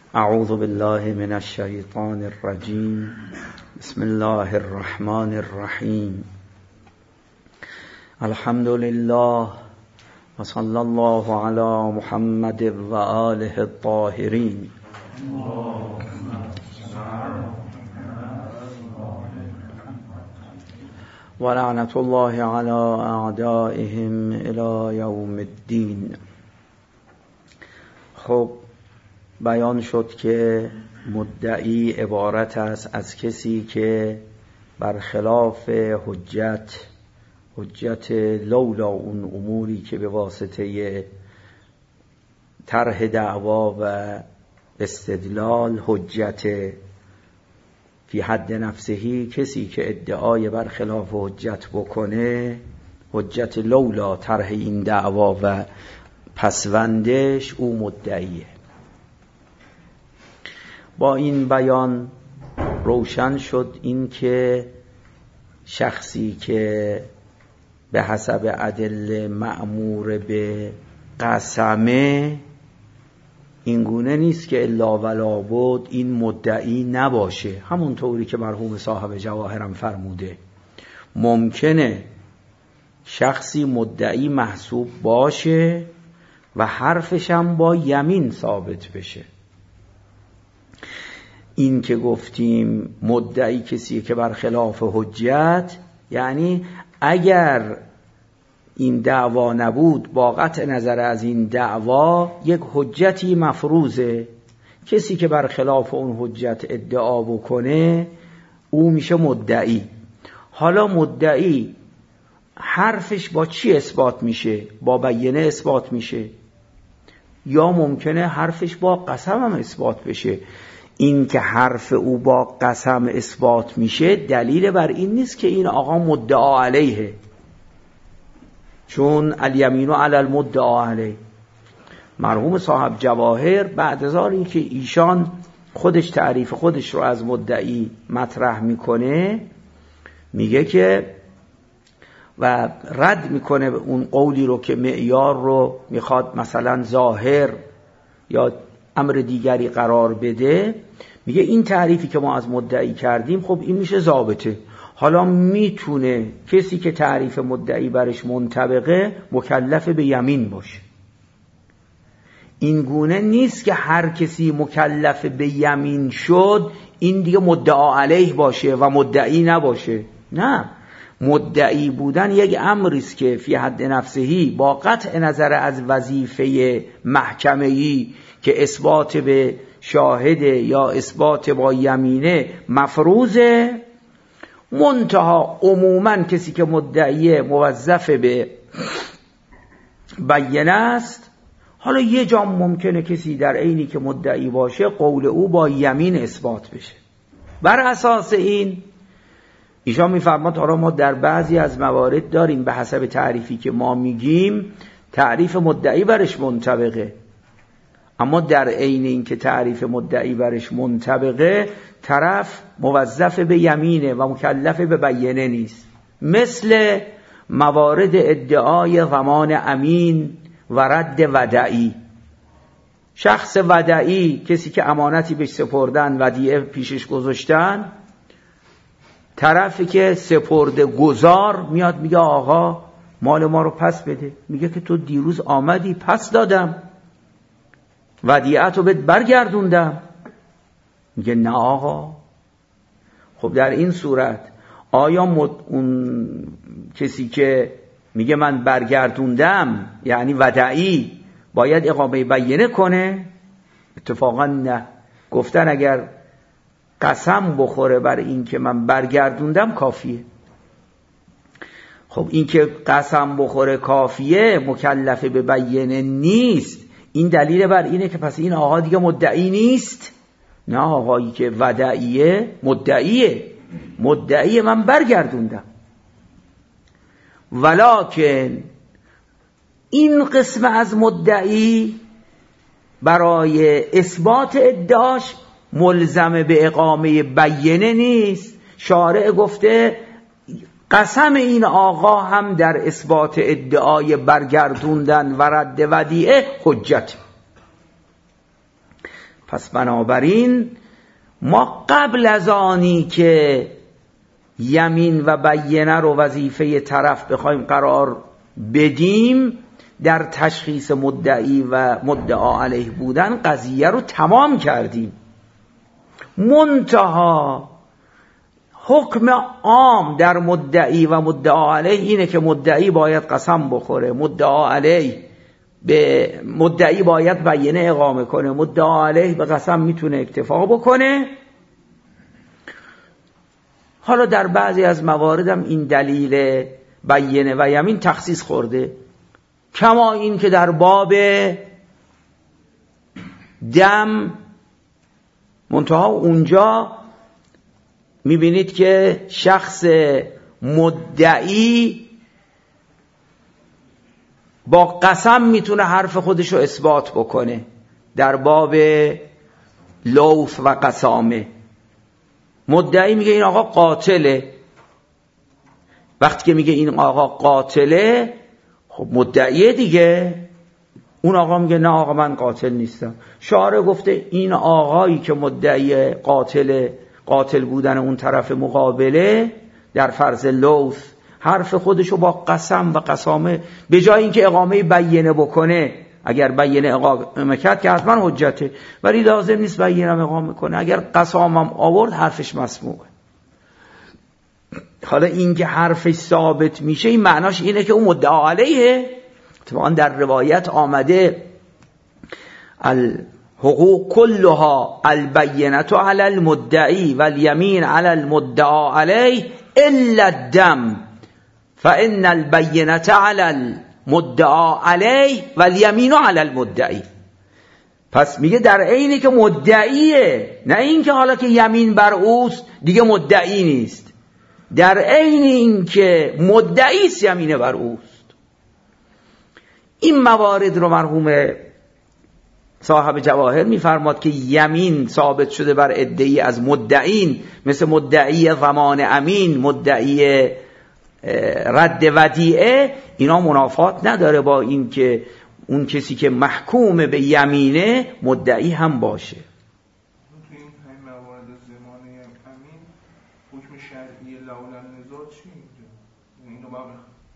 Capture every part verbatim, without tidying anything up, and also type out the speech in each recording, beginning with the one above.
اعوذ بالله من الشیطان الرجیم. بسم الله الرحمن الرحیم. الحمد لله و صلی الله علی محمد و آله الطاهرین. و لعنت الله علی اعدائهم الی یوم الدین. خب بیان شد که مدعی عبارت است از کسی که برخلاف حجت حجت لولا اون اموری که به واسطه طرح دعوا و استدلال حجت فی حد نفسهی، کسی که ادعای برخلاف حجت بکنه، حجت لولا طرح این دعوا و پسوندش، او مدعیه. با این بیان روشن شد این که شخصی که به حسب ادله مأمور به قسمه، این گونه نیست که الا ولا بود این مدعی نباشه. همون طوری که مرحوم صاحب جواهرم فرموده، ممکنه شخصی مدعی محسوب باشه و حرفش هم با یمین ثابت بشه. این که گفتیم مدعی کسی که برخلاف حجت، یعنی اگر این دعوا نبود، با قطع نظر از این دعوا یک حجتی مفروضه، کسی که برخلاف اون حجت ادعا بکنه او میشه مدعی. حالا مدعی حرفش با چی اثبات میشه؟ با بیانه اثبات میشه، یا ممکنه حرفش با قسم هم اثبات بشه. این که حرف او با قسم اثبات میشه دلیل بر این نیست که این آقا مدعا علیه، چون الیمینو علی المدعا علیه. مرحوم صاحب جواهر بعد از این که ایشان خودش تعریف خودش رو از مدعی مطرح میکنه، میگه که و رد میکنه اون قولی رو که معیار رو میخواد مثلا ظاهر یا امر دیگری قرار بده. میگه این تعریفی که ما از مدعی کردیم خب این میشه ضابطه. حالا میتونه کسی که تعریف مدعی برش منطبقه مکلف به یمین باشه. این گونه نیست که هر کسی مکلف به یمین شد این دیگه مدعا علیه باشه و مدعی نباشه. نه، مدعی بودن یک امری است که فی حد نفسهی با قطع نظر از وظیفه محکمه‌ای که اثبات به شاهد یا اثبات با یمینه مفروضه. منتها عموما کسی که مدعی موظف به بیانه است. حالا یه جا ممکنه کسی در عینی که مدعی باشه قول او با یمین اثبات بشه. بر اساس این ایشان میفرماد حالا ما در بعضی از موارد داریم به حسب تعریفی که ما میگیم تعریف مدعی برش منطبقه، اما در عین این که تعریف مدعی برش منطبقه طرف موظف به یمینه و مکلف به بیانه نیست. مثل موارد ادعای ضمان امین و رد ودعی. شخص ودعی، کسی که امانتی بهش سپردن، ودیعه پیشش گذاشتن، طرفی که سپرده گذار میاد میگه آقا مال ما رو پس بده. میگه که تو دیروز آمدی پس دادم، ودیعت رو بهت برگردوندم. میگه نه آقا. خب در این صورت آیا مد... اون کسی که میگه من برگردوندم یعنی ودعی باید اقامه بیانه کنه؟ اتفاقا نه. گفتن اگر قسم بخوره بر این که من برگردوندم کافیه. خب این که قسم بخوره کافیه، مکلف به بیانه نیست. این دلیل بر اینه که پس این آقا دیگه مدعی نیست. نه، آقایی که ودعیه مدعیه، مدعیه من برگردوندم. ولکن این قسم از مدعی برای اثبات ادعاش ملزم به اقامه بیانه نیست. شارع گفته قسم این آقا هم در اثبات ادعای برگردوندن و رد ودیعه حجت. پس بنابراین ما قبل از آنی که یمین و بینه رو وظیفه طرف بخوایم قرار بدیم در تشخیص مدعی و مدعا علیه بودن قضیه رو تمام کردیم. منتها حکم عام در مدعی و مدعا علیه اینه که مدعی باید قسم بخوره، مدعا علیه به مدعی باید بینه اقامه کنه، مدعا علیه به قسم میتونه اکتفا بکنه. حالا در بعضی از موارد هم این دلیل بینه و یمین تخصیص خورده، کما این که در باب دم منتها اونجا میبینید که شخص مدعی با قسم میتونه حرف خودش رو اثبات بکنه در باب لوث و قسامه. مدعی میگه این آقا قاتله، وقتی که میگه این آقا قاتله خب مدعیه دیگه، اون آقا میگه نه آقا من قاتل نیستم. شارع گفته این آقایی که مدعی قاتل قاتل بودن اون طرف مقابله در فرض لوث حرف خودشو با قسم و قسامه به جای اینکه اقامه بینه بکنه، اگر بینه اقامه کرد که حتما حجته، ولی لازم نیست بینه اقامه کنه، اگر قسامم آورد حرفش مسموعه. حالا این که حرفش ثابت میشه این معناش اینه که اون مدعا علیه. طبعا در روایت آمده الحقوق كلها البینه علی المدعی والیمین علی المدعا علیه الا الدم فان البینه علی المدعا علیه والیمین علی المدعی. پس میگه در عینی که مدعیه، نه این که حالا که یمین بر اوست دیگه مدعی نیست، در عین این که مدعی است یمین بر اوست. این موارد رو مرحوم صاحب جواهر میفرماد که یمین ثابت شده بر ادعی از مدعین، مثل مدعی ضمان امین، مدعی رد ودیعه، اینا منافات نداره با این که اون کسی که محکوم به یمینه مدعی هم باشه. تو این همین موارد ضمان امین حکم شرعی لولا نزاع چی میگه؟ اینو با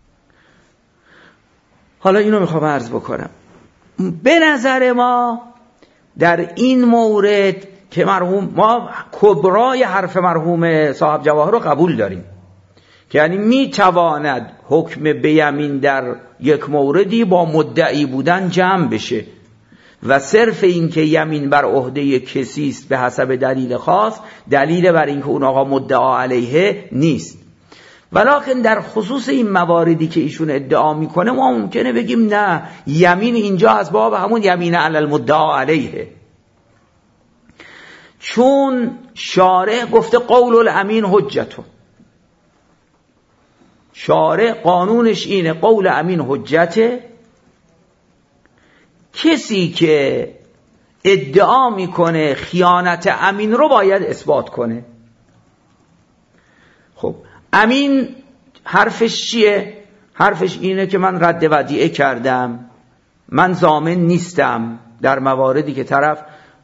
حالا اینو میخوام عرض بکنم. به نظر ما در این مورد که مرحوم ما کبرای حرف مرحوم صاحب جواهر رو قبول داریم که یعنی میتواند حکم به یمین در یک موردی با مدعی بودن جمع بشه و صرف این که یمین بر عهده کسی است به حسب دلیل خاص دلیل بر این که اون آقا مدعا علیه نیست. ولکن در خصوص این مواردی که ایشون ادعا میکنه ما ممکنه بگیم نه، یمین اینجا از باب همون یمین علی المدعا علیه، چون شارع گفته قول الامین حجتون. شارع قانونش اینه قول امین حجته. کسی که ادعا میکنه خیانت امین رو باید اثبات کنه. خب امین حرفش چیه؟ حرفش اینه که من رد ودیعه کردم، من ضامن نیستم در مواردی که طرف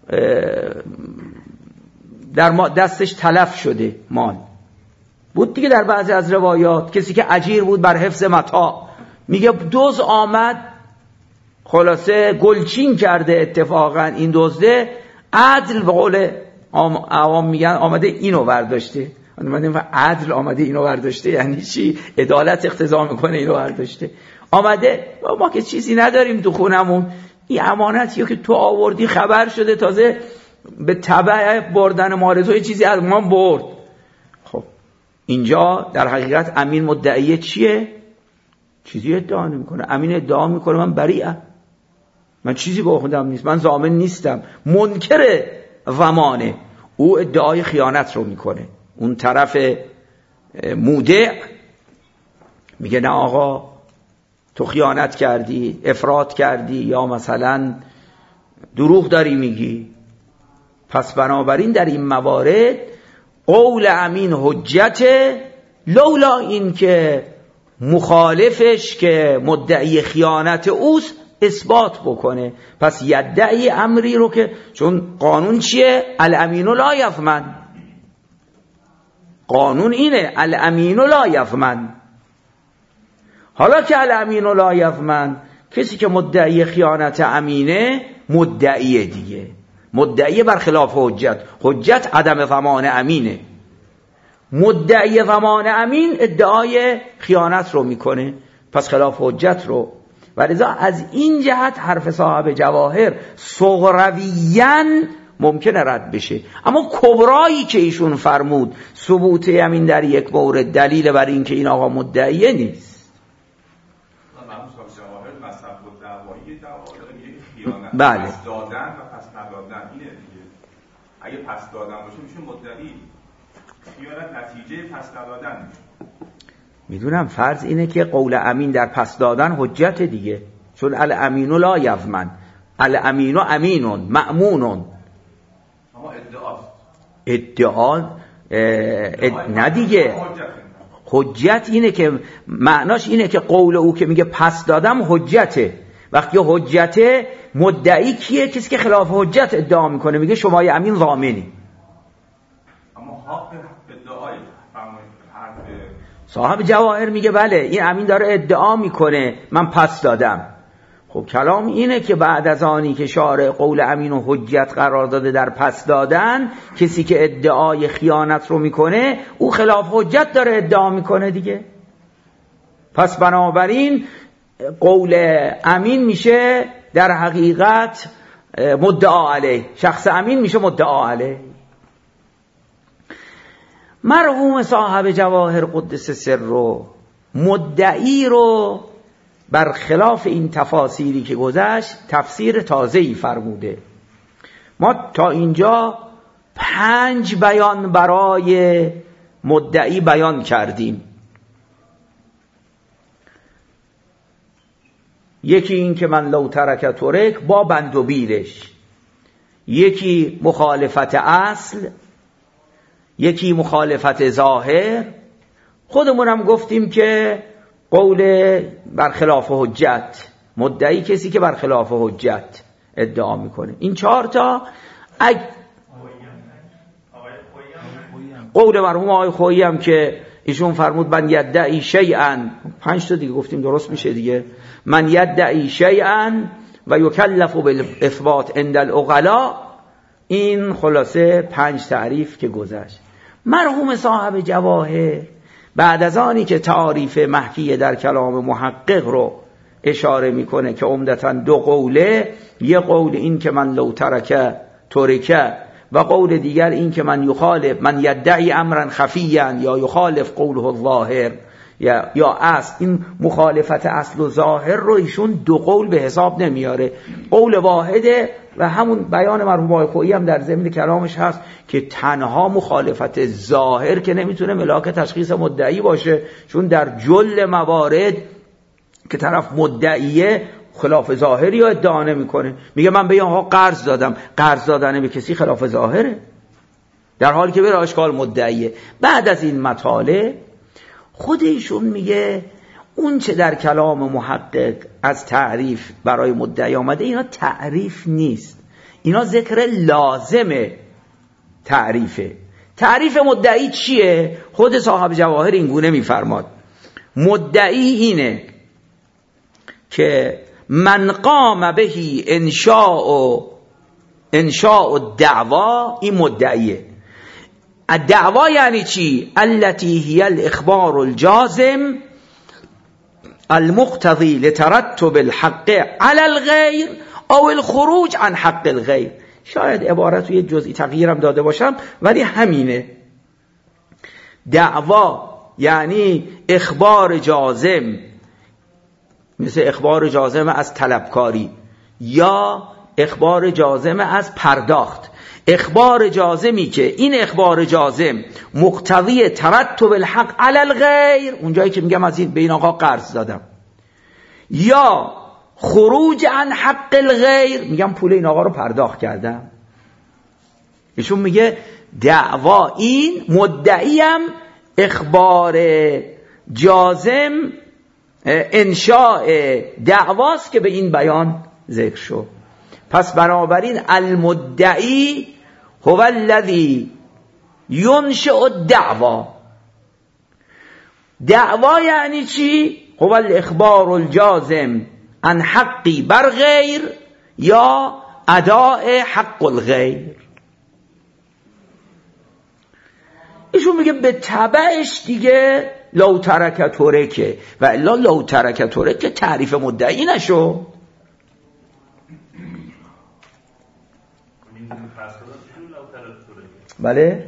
در دستش تلف شده مال بود دیگه. در بعضی از روایات کسی که اجیر بود بر حفظ متاع میگه دزد آمد خلاصه گلچین کرده، اتفاقا این دزده عدل به قول عوام میگن آمده اینو برداشته. من عدل آمده اینو برداشته یعنی چی؟ عدالت اقتضا میکنه اینو برداشته. آمده ما که چیزی نداریم تو خونمون، این امانتیه که تو آوردی خبر شده تازه به تبع بردن مال تو چیزی از ما برد. خب اینجا در حقیقت امین مدعیه چیه؟ چیزی ادعا نمیکنه. امین ادعا میکنه من بریئم، من چیزی با خودم نیست، من ضامن نیستم. منکر ضمانه، او ادعای خیانت رو میکنه. اون طرف مودع میگه نه آقا تو خیانت کردی، افراط کردی، یا مثلا دروغ داری میگی. پس بنابراین در این موارد قول امین حجت، لولا این که مخالفش که مدعی خیانت اوست اثبات بکنه. پس یدعی امری رو که، چون قانون چیه؟ الامین لا یفمن، قانون اینه الامین لا یفمن. حالا که الامین لا یفمن، کسی که مدعی خیانت امینه مدعیه دیگه، مدعی برخلاف حجت. حجت عدم ضمان امینه، مدعی ضمان امین ادعای خیانت رو میکنه، پس خلاف حجت رو. و لذا از این جهت حرف صاحب جواهر صغرویاً ممکنه رد بشه، اما کبرایی که ایشون فرمود ثبوت یمین در یک مورد دلیل بر این که این آقا مدعیه نیست. بله. پس دادن و پس ندادن اینه دیگه. اگه پس دادن باشه میشه مدعی، خیانت نتیجه پس ندادن میشه. میدونم فرض اینه که قول امین در پس دادن حجت دیگه، چون الامین لا یضمن، الامین امینون مأمونون. اما ادعاست. ادعا اد... نه دیگه، حجت اینه که معناش اینه که قول او که میگه پس دادم حجته. وقتی حجته، مدعی کیه؟ کسی که خلاف حجت ادعا میکنه، میگه شما ی امین ضامنی. اما حق ادعای صاحب جواهر میگه بله این امین داره ادعا میکنه من پس دادم. خب کلام اینه که بعد از آنی که شارع قول امین و حجت قرار داده در پس دادن، کسی که ادعای خیانت رو میکنه او خلاف حجت داره ادعا میکنه دیگه. پس بنابراین قول امین میشه در حقیقت مدعا علیه، شخص امین میشه مدعا علیه. مرحوم صاحب جواهر قدس سر رو مدعی رو برخلاف این تفاسیری که گذشت تفسیر تازه‌ای فرموده. ما تا اینجا پنج بیان برای مدعی بیان کردیم. یکی این که من لو ترک ترک با بند و بیلش، یکی مخالفت اصل، یکی مخالفت ظاهر. خودمونم گفتیم که قول برخلاف حجت، مدعی کسی که برخلاف حجت ادعا میکنه. این چهار تا. اگ... قول مرحوم آقای خویی هم که ایشون فرمود من یدعی شیئا، پنج تا دیگه گفتیم درست میشه دیگه، من یدعی شیئا و یکلف بالاثبات عند العقلاء. این خلاصه پنج تعریف که گذشت. مرحوم صاحب جواهر بعد از آنی که تعریف محکی در کلام محقق رو اشاره میکنه که عمدتاً دو قوله، یه قول این که من لو ترک ترکه و قول دیگر این که من یخالف من یدعی امرا خفیا یا یخالف قوله الظاهر یا یا اصل. این مخالفت اصل و ظاهر رو ایشون دو قول به حساب نمیاره، قول واحده. و همون بیان مرحوم آقای خویی هم در ضمن کلامش هست که تنها مخالفت ظاهر که نمیتونه ملاک تشخیص مدعی باشه، چون در جل موارد که طرف مدعیه خلاف ظاهری رو ادعا نمیکنه. میگه من به این آقا قرض دادم، قرض دادن به کسی خلاف ظاهره، در حالی که به اشکال مدعیه. بعد از این مطالب خود ایشون میگه اون چه در کلام محقق از تعریف برای مدعی آمده اینا تعریف نیست، اینا ذکر لازم تعریفه. تعریف مدعی چیه؟ خود صاحب جواهر این گونه میفرماد مدعی اینه که من قام بهی انشاء و انشاء و دعوا، این مدعیه. الدعوا یعنی چی؟ التي هي الاخبار الجازم المقتضی لترتب الحق على الغیر او الخروج عن حق الغیر. شاید عبارت رو یه جزئی تغییرم داده باشم ولی همینه. دعوا یعنی اخبار جازم، مثل اخبار جازم از طلبکاری یا اخبار جازم از پرداخت. اخبار جازمی که این اخبار جازم مقتضی ترتب الحق علی الغیر، اونجایی که میگم از این به این آقا قرض دادم، یا خروج عن حق الغیر، میگم پول این آقا رو پرداخت کردم. ایشون میگه دعوا این مدعیم اخبار جازم انشاء دعواست که به این بیان ذکر شد. پس بنابراین المدعی هو الذی ینشئ الدعوا. دعوا یعنی چی؟ هو الاخبار الجازم عن حقی بر غیر یا اداء حق الغیر. ایشون میگه به تبعش دیگه لو ترک ترکه و الا لو ترک ترکه تعریف مدعی نشو. بله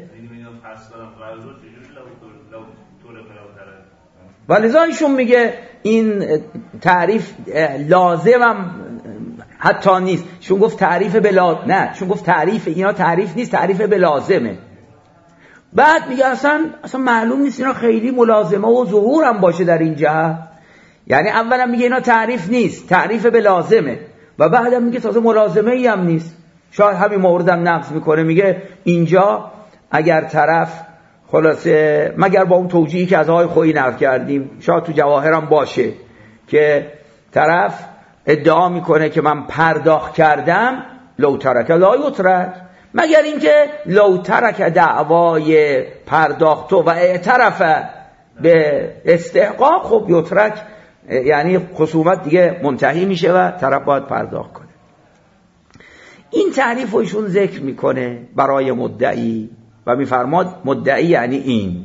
ولذا ایشون میگه این تعریف لازمم حتی نیست. شون گفت تعریف بلا نه شون گفت تعریف اینا تعریف نیست، تعریف بلازمه. بعد میگه اصلا اصلا معلوم نیست اینا خیلی ملازمه و ظهور هم باشه در این جهت. یعنی اولا میگه اینا تعریف نیست، تعریف بلازمه، و بعدم میگه تازه ملازمه ای هم نیست. شاید همین موردم نقض میکنه، میگه اینجا اگر طرف خلاصه مگر با اون توجیهی که از آقای خویی نقل کردیم، شاید تو جواهر هم باشه که طرف ادعا میکنه که من پرداخت کردم لو ترک لا یترک، مگر اینکه لو ترک دعوای پرداختو و اعترف به استحقاق خب یترک، یعنی خصومت دیگه منتهی میشه و طرف باید پرداخت کنه. این تعریف رو ایشون ذکر میکنه برای مدعی و میفرماد مدعی یعنی این،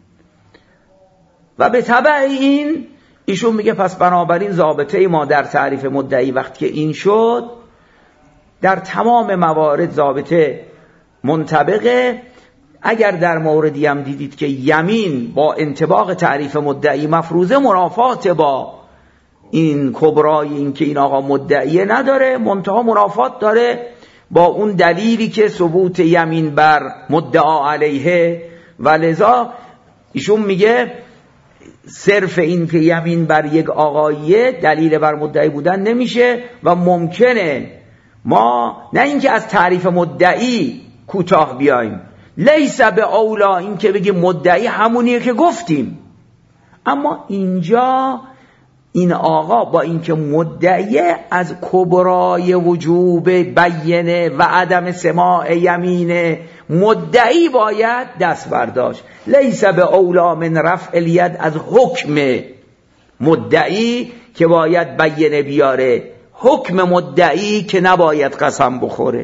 و به تبع این ایشون میگه پس بنابراین ضابطه ما در تعریف مدعی وقتی که این شد، در تمام موارد ضابطه منطبقه. اگر در موردی هم دیدید که یمین با انطباق تعریف مدعی مفروضه، منافات با این کبرای این که این آقا مدعیه نداره، منتها منافات داره با اون دلیلی که ثبوت یمین بر مدعا علیه، و لذا ایشون میگه صرف این که یمین بر یک آقاییه دلیل بر مدعی بودن نمیشه، و ممکنه ما نه اینکه از تعریف مدعی کوتاه بیایم، لیس به اولا این که بگیم مدعی همونیه که گفتیم، اما اینجا این آقا با اینکه مدعیه از کبرای وجوب بینه و عدم سماع یمینه مدعی باید دست برداشت. لیس به اولا من رفع الید، از حکم مدعی که باید بینه بیاره، حکم مدعی که نباید قسم بخوره.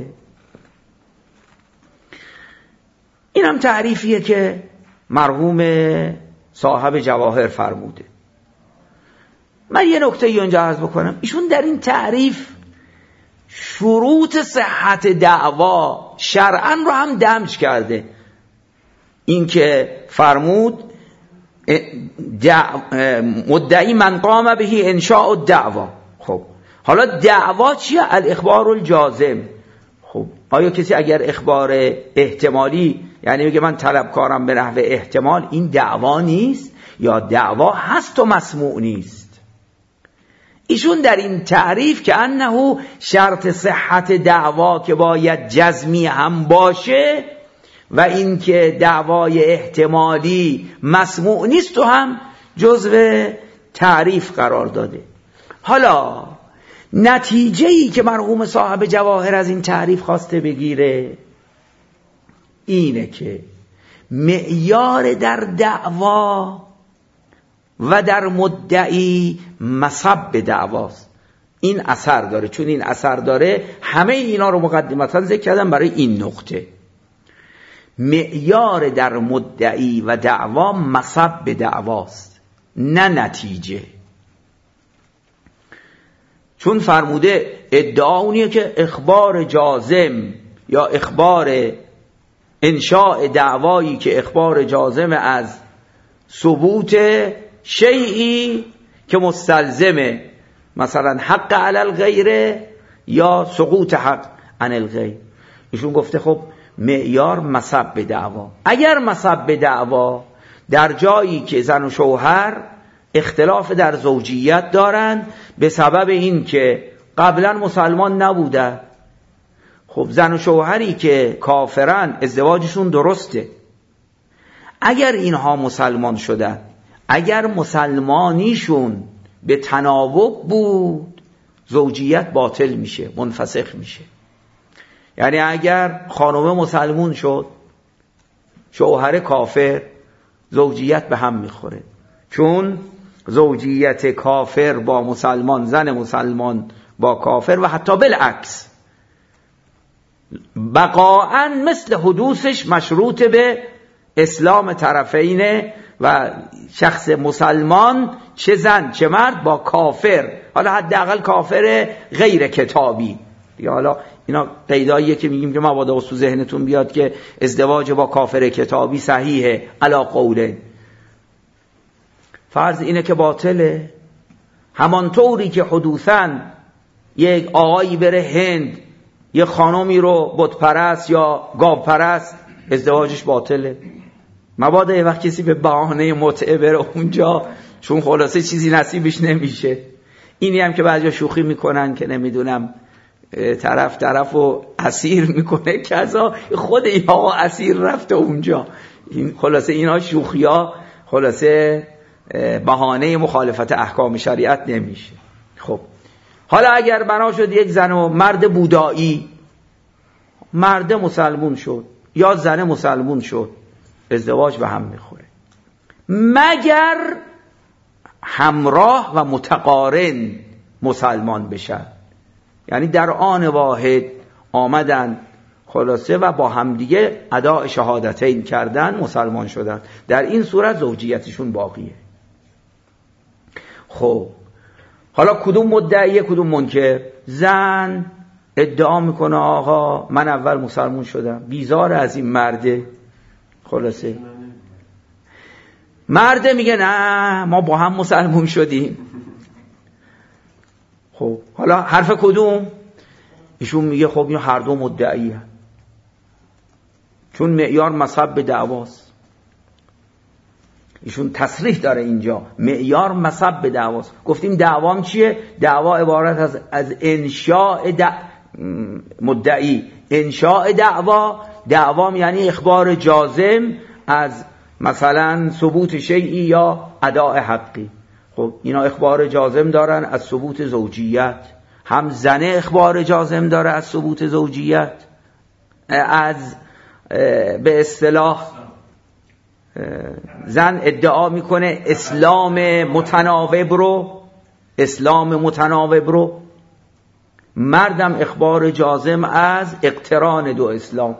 این هم تعریفیه که مرحوم صاحب جواهر فرموده. من یه نکته اینجا عرض بکنم، ایشون در این تعریف شروط صحت دعوا شرعاً رو هم دمج کرده. این که فرمود مدعی من قام بهی انشاء الدعوا. خب حالا دعوا چیه؟ الاخبار الجازم. خب آیا کسی اگر اخبار احتمالی، یعنی میگه من طلبکارم به نحو احتمال، این دعوا نیست یا دعوا هست و مسموع نیست؟ ایشون در این تعریف که انه شرط صحت دعوا که باید جزمی هم باشه و این که دعوای احتمالی مسموع نیست و هم جزو تعریف قرار داده. حالا نتیجه‌ای که مرحوم صاحب جواهر از این تعریف خواسته بگیره اینه که معیار در دعوا و در مدعی مصب دعواست. این اثر داره، چون این اثر داره همه اینا رو مقدمتا ذکر کردم برای این نقطه. معیار در مدعی و دعوا مصب دعواست، نه نتیجه. چون فرموده ادعا اونیه که اخبار جازم یا اخبار انشاء دعوایی که اخبار جازم از ثبوت شیئی که مستلزمه، مثلا حق علی الغیر یا سقوط حق عن الغیر. ایشون گفته خب معیار مصب دعوا. اگر مصب دعوا در جایی که زن و شوهر اختلاف در زوجیت دارند به سبب این که قبلا مسلمان نبوده، خب زن و شوهری که کافرن ازدواجشون درسته، اگر اینها مسلمان شدن، اگر مسلمانیشون به تناوب بود زوجیت باطل میشه، منفسخ میشه. یعنی اگر خانم مسلمون شد شوهر کافر، زوجیت به هم میخوره، چون زوجیت کافر با مسلمان، زن مسلمان با کافر و حتی بالعکس بقاعا مثل حدوثش مشروط به اسلام طرفین و شخص مسلمان چه زن چه مرد با کافر، حالا حداقل کافر غیر کتابی دیگه. حالا اینا قیداییه که میگیم که مبادا تو ذهنتون بیاد که ازدواج با کافر کتابی صحیحه علا قوله. فرض اینه که باطله، همانطوری که حدوثاً یک آقایی بره هند یه خانمی رو بت پرست یا گاو پرست، ازدواجش باطله. مبادا یه وقت کسی به بهانه متعه بره اونجا، چون خلاصه چیزی نصیبش نمیشه. اینی هم که بعضیا شوخی میکنن که نمیدونم طرف طرفو اسیر میکنه کذا، خود این آقا اسیر رفته اونجا. این خلاصه اینا شوخیا، خلاصه بهانه مخالفت احکام شریعت نمیشه. خب حالا اگر بنا شد یک زن و مرد بودایی، مرد مسلمون شد یا زن مسلمون شد، ازدواج به هم میخوره مگر همراه و متقارن مسلمان بشن. یعنی در آن واحد آمدن خلاصه و با همدیگه اداء شهادتین کردن، مسلمان شدن، در این صورت زوجیتشون باقیه. خب حالا کدوم مدعیه کدوم منکر؟ زن ادعا میکنه آقا من اول مسلمان شدم، بیزار از این مرده. خلاصه مرده میگه نه ما با هم مسلمان شدیم. خب حالا حرف کدوم؟ ایشون میگه خب این هر دو مدعیه، چون معیار مصب به دعواست. ایشون تصریح داره اینجا معیار مصب به دعواست. گفتیم دعوام چیه؟ دعوا عبارت از از انشاء دع... مدعی، انشاء دعوا. دعوام یعنی اخبار جازم از مثلا ثبوت شیئی یا اداء حقی. خب اینا اخبار جازم دارن از ثبوت زوجیت، هم زنه اخبار جازم داره از ثبوت زوجیت، از به اصطلاح زن ادعا میکنه اسلام متناوب رو، اسلام متناوب رو، مردم اخبار جازم از اقتران دو اسلام.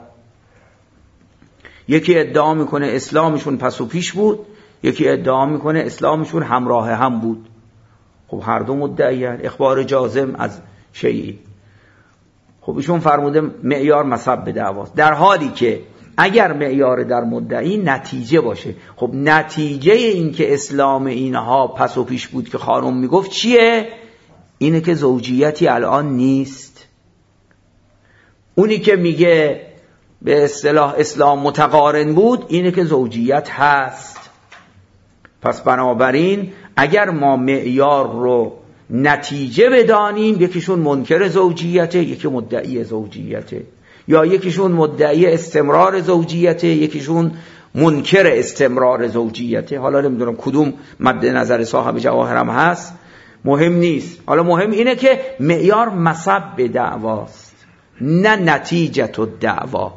یکی ادعا میکنه اسلامشون پس و پیش بود، یکی ادعا میکنه اسلامشون همراه هم بود. خب هر دو مدعیان اخبار جازم از شیئی. خب ایشون فرموده معیار مصب به دعواست، در حالی که اگر معیار در مدعی نتیجه باشه. خب نتیجه این که اسلام اینها پس و پیش بود که خانم میگفت چیه؟ اینه که زوجیتی الان نیست. اونی که میگه به اصطلاح اسلام متقارن بود، اینه که زوجیت هست. پس بنابراین اگر ما معیار رو نتیجه بدانیم، یکیشون منکر زوجیته، یکی مدعی زوجیته، یا یکیشون مدعی استمرار زوجیته، یکیشون منکر استمرار زوجیته. حالا نمیدونم کدوم مد نظر صاحب جواهرم هست، مهم نیست. حالا مهم اینه که معیار مصب به دعواست، نه نتیجت الدعوا.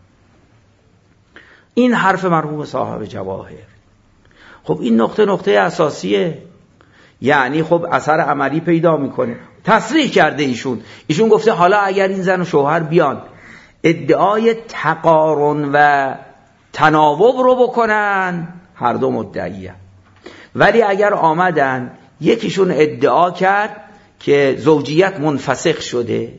این حرف مرحوم صاحب جواهر. خب این نقطه نقطه اساسیه، یعنی خب اثر عملی پیدا میکنه. تصریح کرده ایشون ایشون گفته حالا اگر این زن و شوهر بیان ادعای تقارن و تناوب رو بکنن، هر دو مدعیه. ولی اگر آمدن یکیشون ادعا کرد که زوجیت منفسخ شده،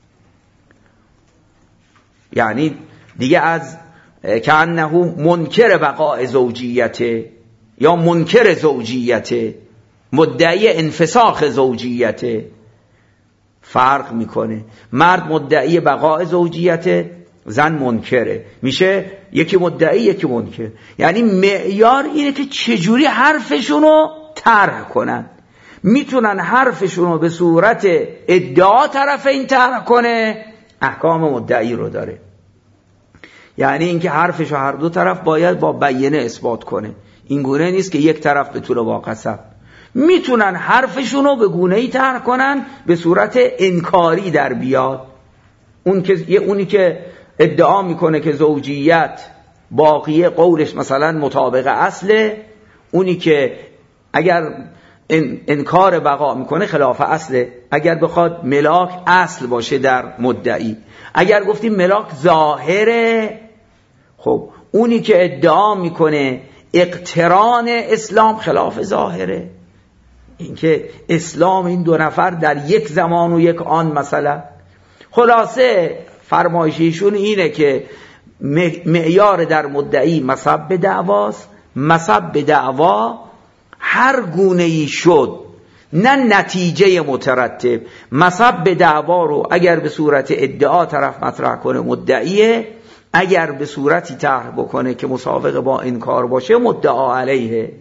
یعنی دیگه از کأنه منکر بقاء زوجیته یا منکر زوجیته، مدعی انفساخ زوجیته، فرق میکنه. مرد مدعی بقاء زوجیته، زن منکره، میشه یکی مدعی یکی منکر. یعنی معیار اینه که چجوری حرفشونو طرح کنن. میتونن حرفشونو به صورت ادعا طرف این طرح کنه، احکام مدعی رو داره. یعنی اینکه حرفشو هر دو طرف باید با بیانه اثبات کنه. این گونه نیست که یک طرف به طول با قسم. میتونن حرفشون رو به گونه‌ای طرح کنن به صورت انکاری در بیاد. اون که اونی که ادعا میکنه که زوجیت باقیه قولش مثلا مطابق اصله، اونی که اگر انکار بقا میکنه خلاف اصله. اگر بخواد ملاک اصل باشه در مدعی، اگر گفتیم ملاک ظاهره، خب اونی که ادعا میکنه اقتران اسلام خلاف ظاهره. اینکه اسلام این دو نفر در یک زمان و یک آن مثلا. خلاصه فرمایشیشون اینه که معیار در مدعی مصب دعواست. مصب دعوا هر گونه‌ای شد، نه نتیجه مترتب. مصب دعوا رو اگر به صورت ادعا طرف مطرح کنه مدعیه، اگر به صورتی طرح بکنه که مسابقه با انکار باشه مدعا علیه.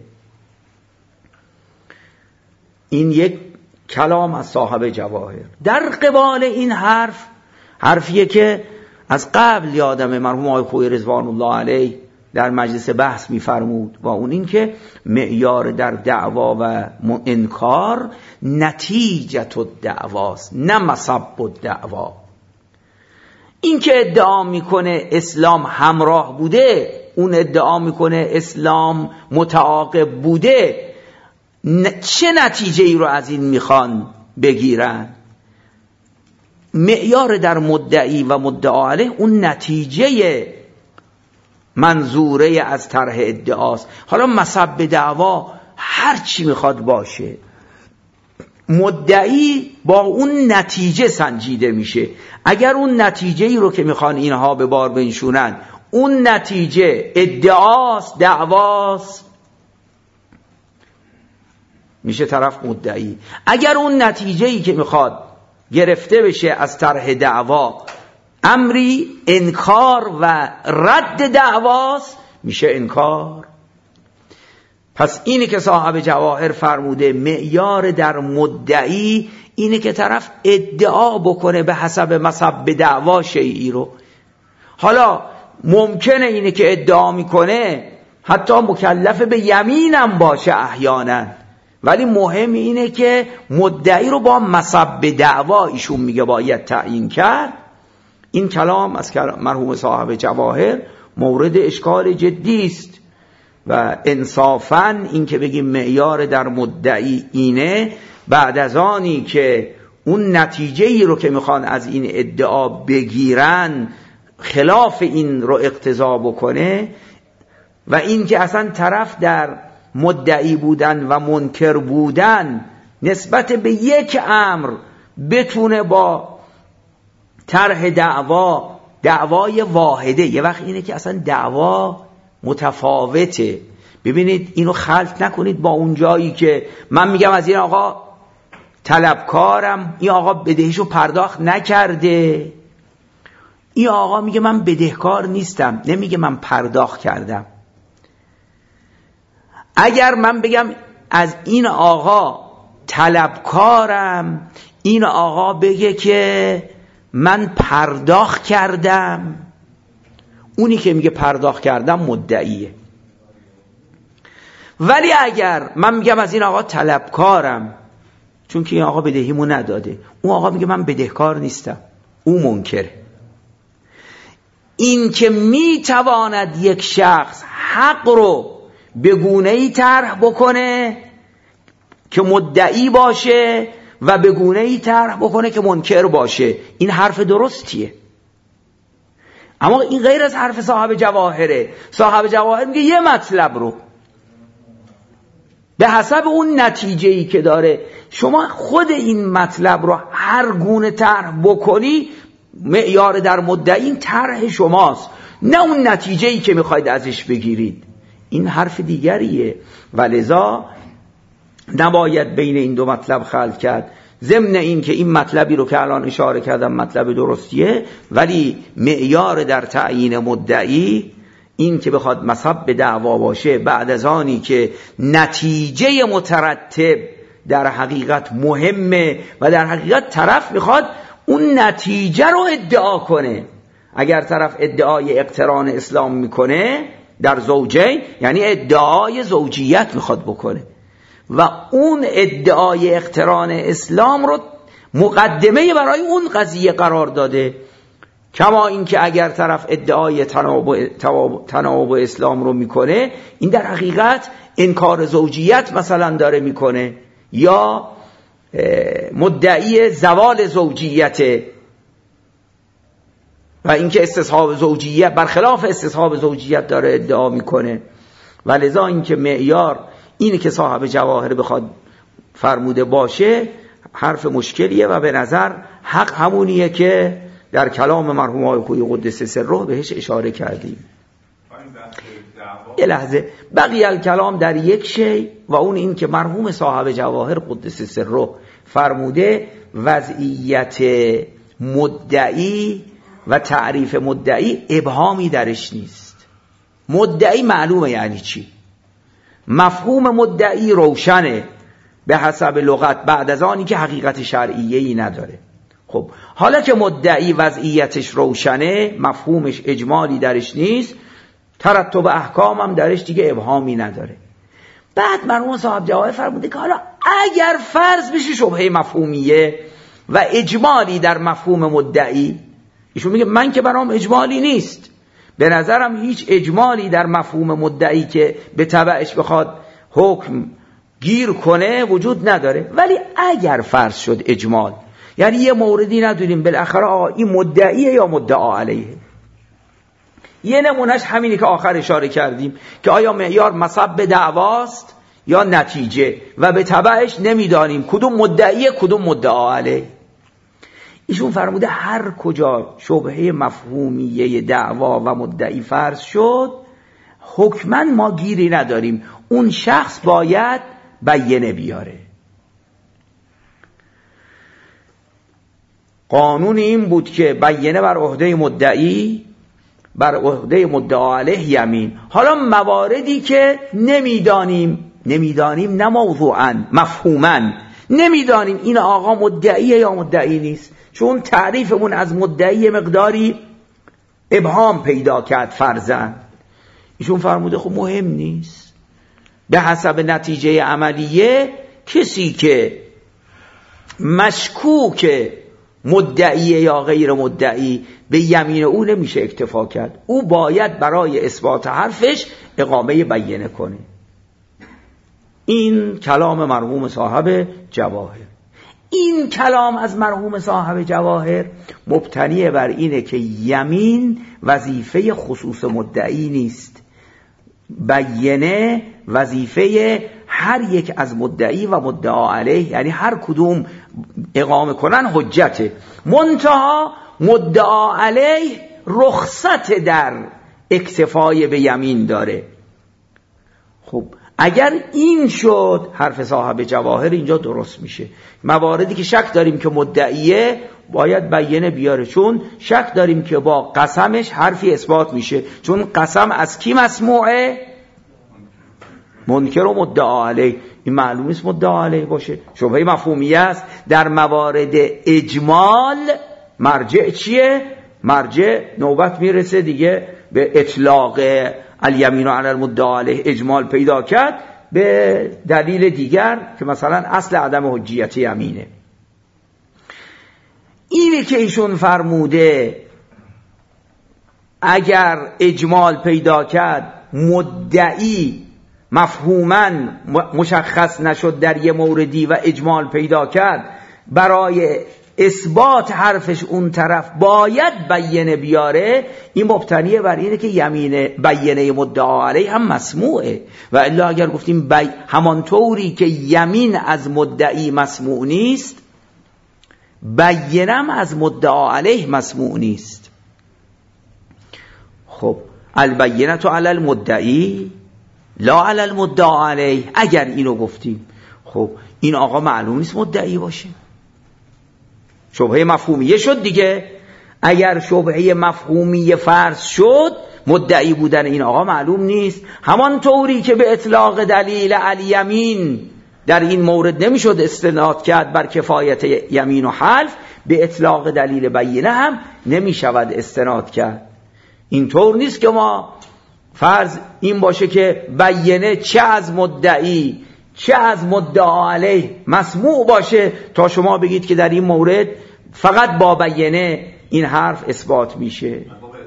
این یک کلام از صاحب جواهر. در قبال این حرف، حرفیه که از قبل یادم مرحوم آقای خویی رضوان الله علیه در مجلس بحث می‌فرمود، و اون این که معیار در دعوا و انکار نتیجت الدعواست، نه مصب الدعوا. این که ادعا میکنه اسلام همراه بوده، اون ادعا میکنه اسلام متعاقب بوده، چه نتیجه ای رو از این میخوان بگیرن؟ معیار در مدعی و مدعا علیه اون نتیجه منظوره از طرح ادعاست. حالا مصب دعوا هر چی میخواد باشه، مدعی با اون نتیجه سنجیده میشه. اگر اون نتیجه ای رو که میخوان اینها به بار بنشونن اون نتیجه ادعاست، دعواست، میشه طرف مدعی. اگر اون نتیجه ای که میخواد گرفته بشه از طرح دعوا امری انکار و رد دعواست، میشه انکار. پس اینی که صاحب جواهر فرموده معیار در مدعی اینه که طرف ادعا بکنه به حسب مصب دعوا شیئی رو. حالا ممکنه اینه که ادعا میکنه حتی مکلف به یمینم باشه احیانا، ولی مهم اینه که مدعی رو با مصب دعوا ایشون میگه باید تعیین کرد. این کلام از مرحوم صاحب جواهر مورد اشکال جدی است و انصافاً این که بگیم معیار در مدعی اینه، بعد از آنی که اون نتیجه ای رو که میخوان از این ادعا بگیرن خلاف این رو اقتضا بکنه، و این که اصلا طرف در مدعی بودن و منکر بودن نسبت به یک امر بتونه با طرح دعوا، دعوای واحده، یه وقت اینه که اصلا دعوا متفاوته. ببینید اینو خلط نکنید با اون جایی که من میگم از این آقا طلبکارم، این آقا بدهیشو پرداخت نکرده، این آقا میگه من بدهکار نیستم، نمیگه من پرداخت کردم. اگر من بگم از این آقا طلبکارم، این آقا بگه که من پرداخت کردم، اونی که میگه پرداخت کردم مدعیه. ولی اگر من میگم از این آقا طلبکارم چون که این آقا بدهیمو نداده، اون آقا میگه من بدهکار نیستم، او منکره. این که میتواند یک شخص حق رو به گونه‌ای طرح بکنه که مدعی باشه و به گونه‌ای طرح بکنه که منکر باشه، این حرف درستیه. اما این غیر از حرف صاحب جواهره. صاحب جواهر میگه یه مطلب رو به حسب اون نتیجه‌ای که داره شما خود این مطلب رو هر گونه طرح بکنی، معیار در مدعی این طرح شماست، نه اون نتیجه‌ای که میخواید ازش بگیرید. این حرف دیگریه و لذا نباید بین این دو مطلب خلط کرد. ضمن این که این مطلبی رو که الان اشاره کردم مطلب درستیه، ولی معیار در تعیین مدعی این که بخواد مصب دعوا باشه بعد از آنی که نتیجه مترتب در حقیقت مهمه و در حقیقت طرف میخواد اون نتیجه رو ادعا کنه. اگر طرف ادعای اقتران اسلام میکنه در زوجین، یعنی ادعای زوجیت میخواد بکنه، و اون ادعای اقتران اسلام رو مقدمه برای اون قضیه قرار داده. کما اینکه اگر طرف ادعای تناوب تناوب اسلام رو میکنه، این در حقیقت انکار زوجیت مثلا داره میکنه، یا مدعی زوال زوجیت و اینکه استصحاب زوجیت برخلاف استصحاب زوجیت داره ادعا میکنه. و لذا اینکه معیار اینه که صاحب جواهر بخواد فرموده باشه حرف مشکلیه و به نظر حق همونیه که در کلام مرحوم آقای خویی قدس سره بهش اشاره کردیم. یه لحظه، بقیه الکلام در یک شی و اون این که مرحوم صاحب جواهر قدس سره فرموده وضعیت مدعی و تعریف مدعی ابهامی درش نیست. مدعی معلومه یعنی چی، مفهوم مدعی روشنه به حسب لغت بعد از آنی که حقیقت شرعیه‌ای نداره. خب حالا که مدعی وضعیتش روشنه، مفهومش اجمالی درش نیست، ترتب احکام هم درش دیگه ابهامی نداره. بعد مرحوم صاحب جواهر فرموده که حالا اگر فرض بشه شبهه مفهومیه و اجمالی در مفهوم مدعی، ایشون میگه من که برام اجمالی نیست، به نظرم هیچ اجمالی در مفهوم مدعی که به تبعش بخواد حکم گیر کنه وجود نداره. ولی اگر فرض شد اجمال، یعنی یه موردی ندونیم بالاخره آقا این مدعیه یا مدعا علیه، یه نمونهش همینی که آخر اشاره کردیم که آیا معیار مصب دعواست یا نتیجه و به تبعش نمیدانیم کدوم مدعیه کدوم مدعا علیه. ایشون فرموده هر کجا شبهه مفهومیه دعوا و مدعی فرض شد، حکما ما گیری نداریم، اون شخص باید بیانه بیاره. قانون این بود که بیانه بر عهده مدعی، بر عهده مدعا علیه یمین. حالا مواردی که نمیدانیم، نمیدانیم نه موضوعاً، مفهوماً نمیدانیم این آقا مدعیه یا مدعی نیست، چون تعریفمون از مدعی مقداری ابهام پیدا کرد فرضاً. ایشون فرموده خب مهم نیست، به حسب نتیجه عملیه کسی که مشکوک مدعی یا غیر مدعی به یمین او نمیشه اکتفا کرد، او باید برای اثبات حرفش اقامه بیانه کنه. این کلام مرحوم صاحب جواهر. این کلام از مرحوم صاحب جواهر مبتنی بر اینه که یمین وظیفه خصوص مدعی نیست، بیانه وظیفه هر یک از مدعی و مدعا علیه، یعنی هر کدوم اقامه کنن حجته. منتها مدعا علیه رخصت در اکتفای به یمین داره. خب اگر این شد حرف صاحب جواهر اینجا درست میشه. مواردی که شک داریم که مدعیه باید بیانه بیاره، چون شک داریم که با قسمش حرفی اثبات میشه، چون قسم از کی مسموعه؟ منکر و مدعا علیه. این معلوم است مدعا علیه باشه، شبهه مفهومیه است. در موارد اجمال مرجع چیه؟ مرجع نوبت میرسه دیگه به اطلاق الیمین علی المدعا علیه، اجمال پیدا کرد به دلیل دیگر که مثلا اصل عدم حجیت یمینه. اینه که ایشون فرموده اگر اجمال پیدا کرد مدعی مفهوماً مشخص نشد در یه موردی و اجمال پیدا کرد، برای اثبات حرفش اون طرف باید بیانه بیاره. این مبتنیه بر اینه که یمین بیانه مدعا علیه هم مسموعه، و الا اگر گفتیم بی... همانطوری که یمین از مدعی مسموع نیست، بیانه از مدعا علیه مسموع نیست. خب البینة علی المدعی لا علی المدعا علیه، اگر اینو گفتیم خب این آقا معلوم نیست مدعی باشه، شبهه مفهومیه شد دیگه. اگر شبهه مفهومیه فرض شد مدعی بودن این آقا معلوم نیست، همان طوری که به اطلاق دلیل الیمین در این مورد نمیشد استناد کرد بر کفایت یمین و حلف، به اطلاق دلیل بیانه هم نمیشود استناد کرد. اینطور نیست که ما فرض این باشه که بیانه چه از مدعی چه از مدعا علیه مسموع باشه تا شما بگید که در این مورد فقط با بیانه این حرف اثبات میشه.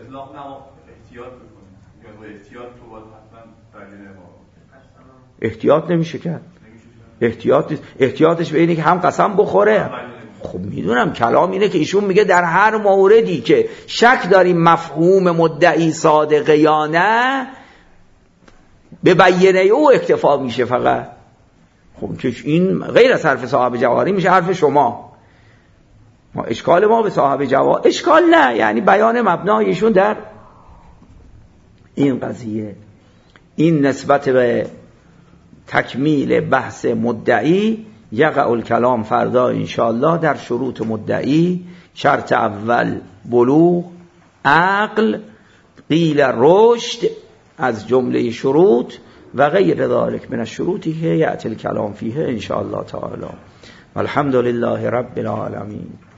احتیاط نمیشه کرد. احتیاط احتیاطش به اینه که هم قسم بخوره. خب میدونم کلام اینه که ایشون میگه در هر موردی که شک داریم مفهوم مدعی صادقه یا نه به بیانه او اکتفا میشه فقط. خب که این غیر از حرف صاحب جواهری میشه حرف شما. ما اشکال ما به صاحب جواهر اشکال نه، یعنی بیان مبنایشون در این قضیه. این نسبت به تکمیل بحث مدعی. یقع الکلام فردا انشاءالله در شروط مدعی. شرط اول بلوغ، عقل، قیل رشد از جمله شروط و غیر ذلك من الشروطی که یأتی الکلام فیه انشاءالله تعالی. والحمد لله رب العالمین.